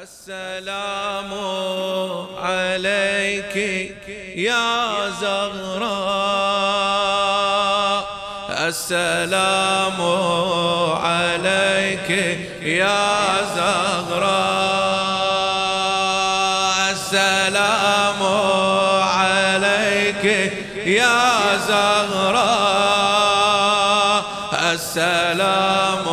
السلام عليك يا زهراء، السلام عليك يا زهراء، السلام عليك يا زهراء، السلام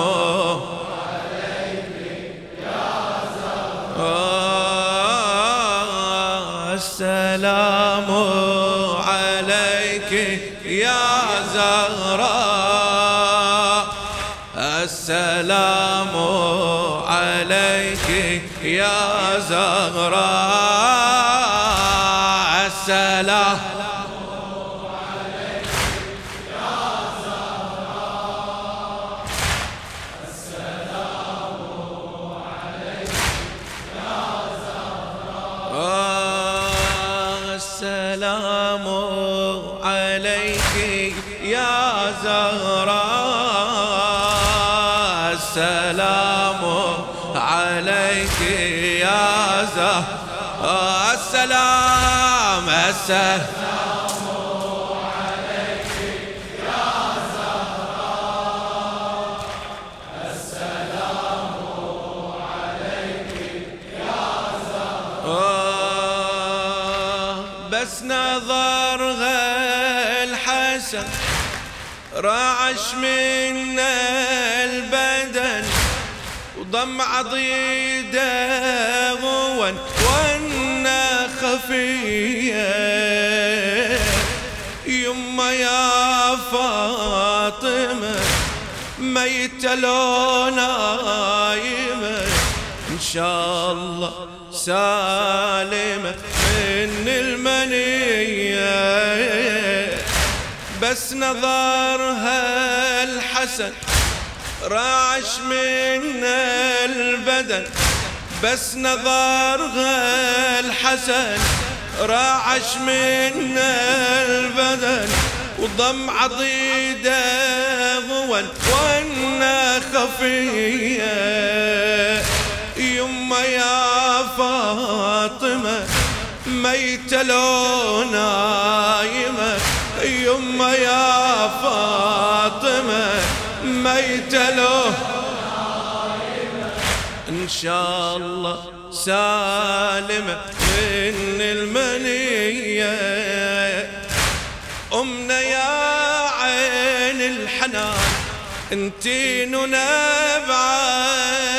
السلام عليك يا زهراء، السلام عليك يا زهراء، السلام عليك يا زهراء، السلام عليك يا زهراء، السلام عليك يا زهراء، السلام عليك يا زهراء، السلام عليك يا زهراء، السلام عليك يا زهراء، بس نظرها الحسن رعش منا البدن وضم عضيده وانا خفيه، يما يا فاطمه ميته لو نايمه، ان شاء الله سالمه من المنيه، بس نظرها الحسن رعش من البدن، بس نظرها الحسن رعش من البدن وضم عضيده وانا خفيه، يما يا فاطمه ميته لو نايمه، يما يا فاطمه ميته لو نايمه، ان شاء الله سالمه من المنيه، امنا يا عين الحنان انتي ننبعه،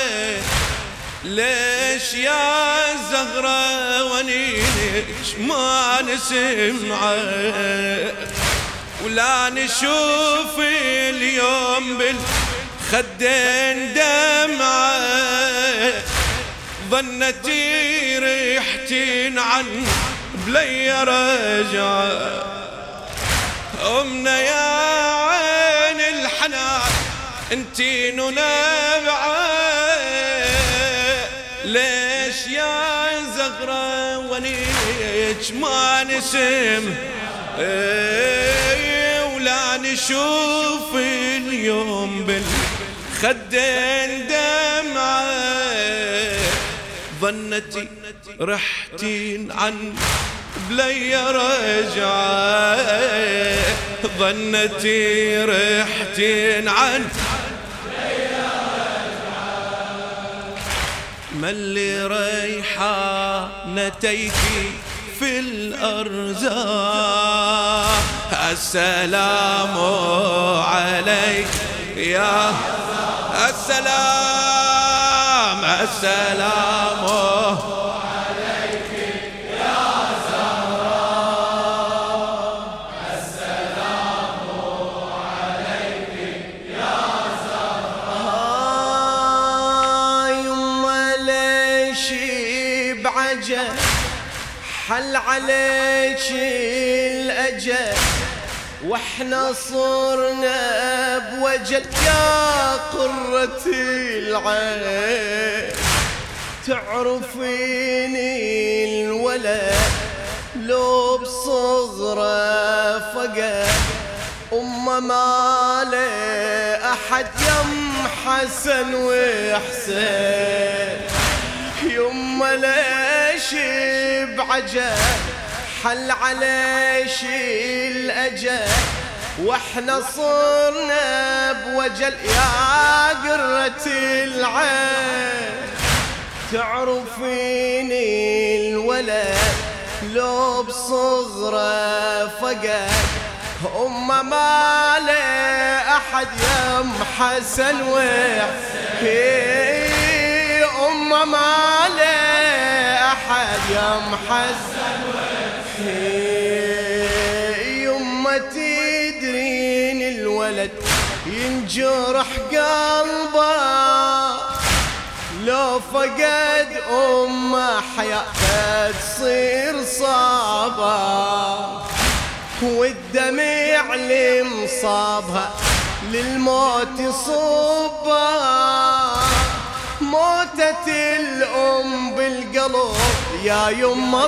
ليش يا زهرة ونينك ما نسمعه، ولا نشوف اليوم بالخدين دمعه، ظنتي ريحتين عن بلي رجعه، أمنا يا عين الحنان انتي ننبعه، ليش يا زهرة ونيك ما نسم ولا نشوف اليوم بالخدين دمعه، ظنتي رحتين عن بلي رجعه، ظنتي رحتين عن ملي ريحانتيك في الأرزاق، السلام عليك يا السلام، السلام عليك يا زهراء، السلام عليك يا زهراء، يما ليش بعجل حل عليك الأجل واحنا صرنا بوجل، يا قرة العين تعرفيني الولد لو بصغره فقد أمه ما له أحد يم حسن وحسين، يم يما ليش بعجل حل عليش الأجل واحنا صرنا بوجل يا قرة العين تعرفيني الولد لو بصغره فقد أمه ما له أحد يم حسن وحسين أمه ما له أحد يم حسن وحسين يما تدرين الولد ينجرح قلبه لو فقد أمه حياته تصير صعبة والدمع اللي مصابها للموت يصبها موتة الأم بالقلب يا يما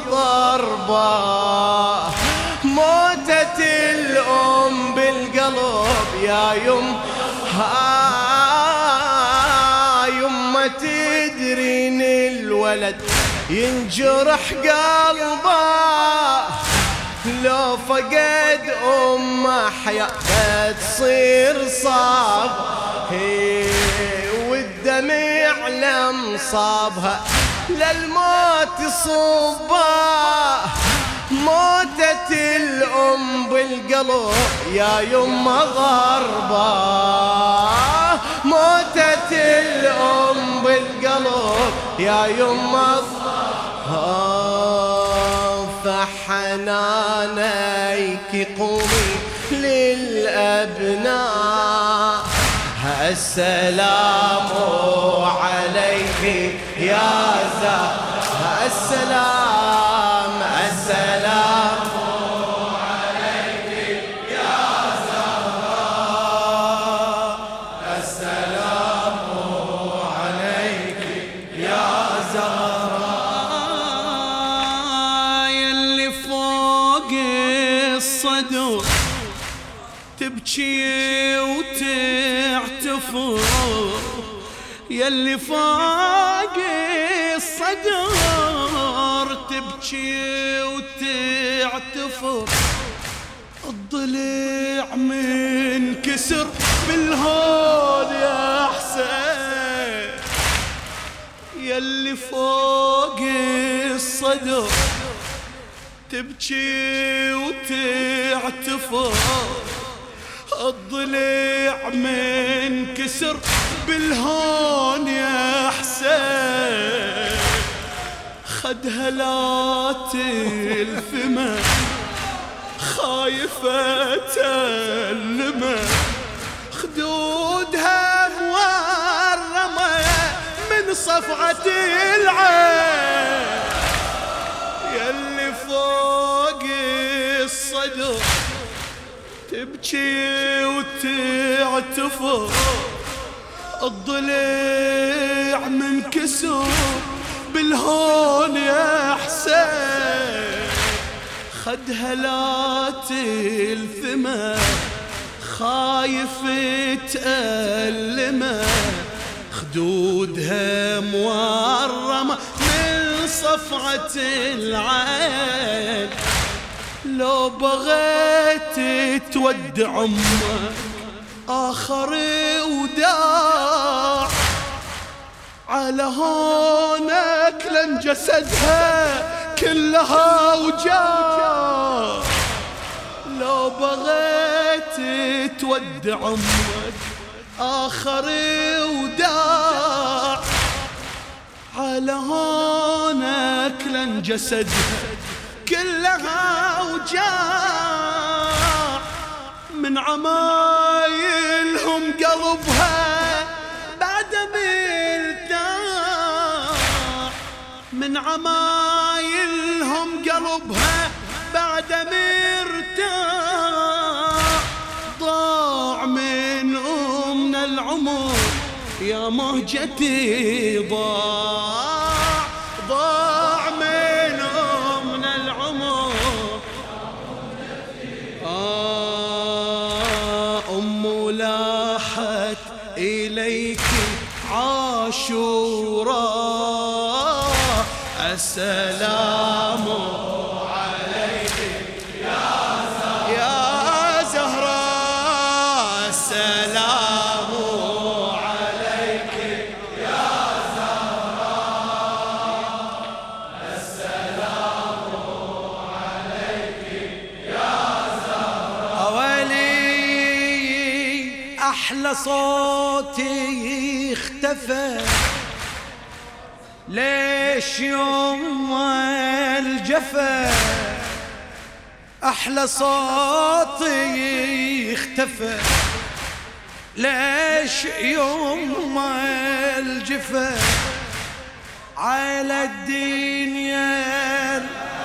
ضربة موتة الأم بالقلب يا يما تدرين الولد ينجرح قلبه لو فقد أمه حياته تصير صعب والدمع لم صابها للموت يصبها موتة الأم بالقلب يا يما ضربة موتة الأم بالقلب يا يما فحنانيك قومي للأبناء السلام عليك يا زهرة السلام عليك يا زهرة السلام عليك يا زهرة الصدر تبكي وتعتفر يلي فوق الصدر تبكي وتعتفر الضلع من كسر بالهون يا حسين يلي فوق الصدر تبكي وتعتفر الضلع من كسر بالهون يا حسين خد هلات الفمة خايفة تلمة خدودها مورمة من صفعة العين يلي فوق الصدر تبكي وتعتفر الضلع من كسر بالهون يا حسين خد هلات الثمى خايف تألمه خدودها مورمة من صفعة العين لو بغيت تودع أمك آخر وداع على هونك لن جسدها كلها وجاع لو بغيت تودع أمك آخر وداع على هونك لن جسدها كلها وجاع من عمايلهم قلبها بعد مرتاح من عمايلهم قلبها بعد مرتاح ضاع من أمنا العمر يا مهجتي ضاع من أمنا العمر أم لاحت إليك عاشورا السلام عليك يا زهراء السلام عليك يا زهراء السلام عليك يا زهراء أولي أحلى صوتي اختفى ليش يوم الجفا أحلى صوتي اختفى ليش يوم الجفا على الدنيا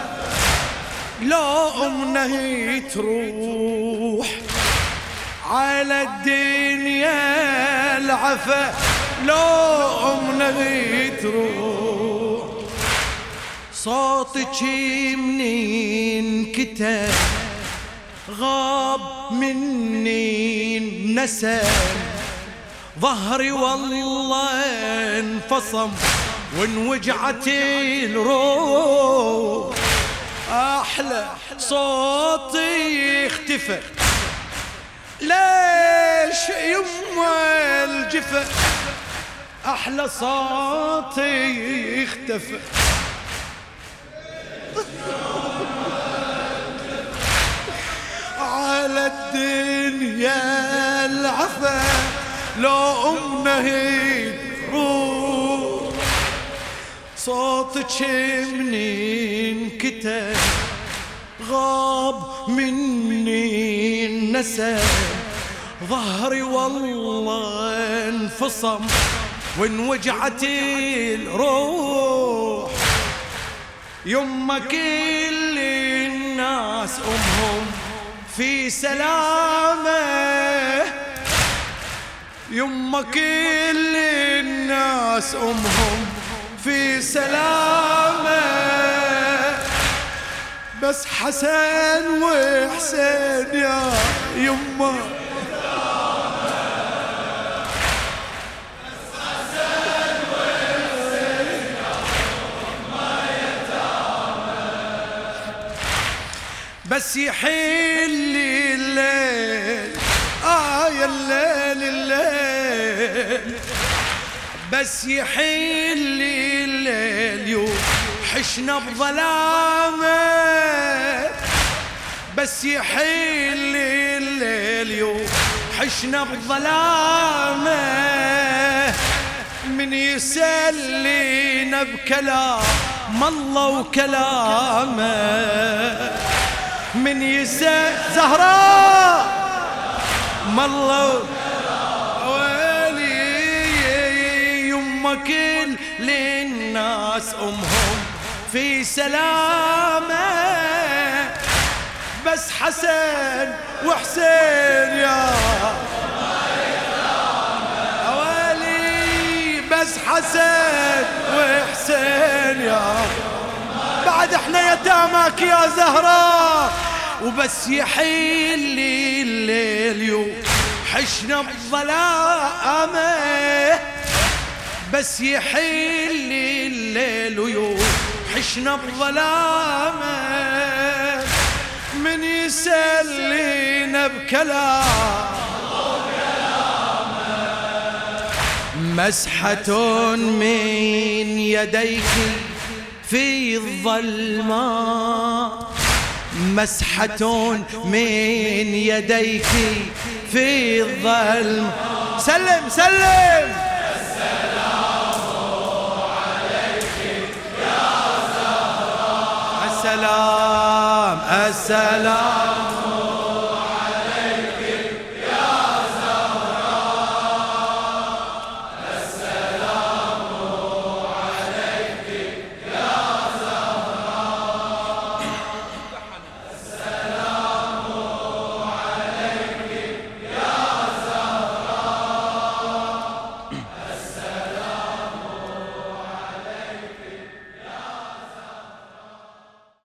لو أمنه تروح على الدنيا العفا لو أمنه تروح صوتك منين كتب غاب مني نسم ظهري والله انفصم وانوجعت الروح أحلى صوتي اختفى ليش يما الجفا أحلى صوتي اختفى على الدنيا العفا لو أمنه روح صوتك منين كتب غاب مني النسم ظهري والله انفصم وانوجعت الروح يما كل الناس أمهم في سلامة يما كل الناس أمهم في سلامة بس حسن وحسين يا يما بس يحل الليل يا الليل بس يحل الليل يوحشنا بظلامه بس يحل الليل يوحشنا بظلامه من يسلينا بكلام الله وكلامه من زهراء مالله ويلي يما كل للناس أمهم في سلامة بس حسن وحسين يا ويلي بس حسن وحسين يا بعد احنا يتامك يا زهراء وبس يحل الليل يوحشنا بظلامه بس يحل الليل يوحشنا بظلامه من يسلينا بكلام مسحة من يديك في الظلماء مسحة من يديك في الظلم سلم سلم السلام عليك يا زهراء السلام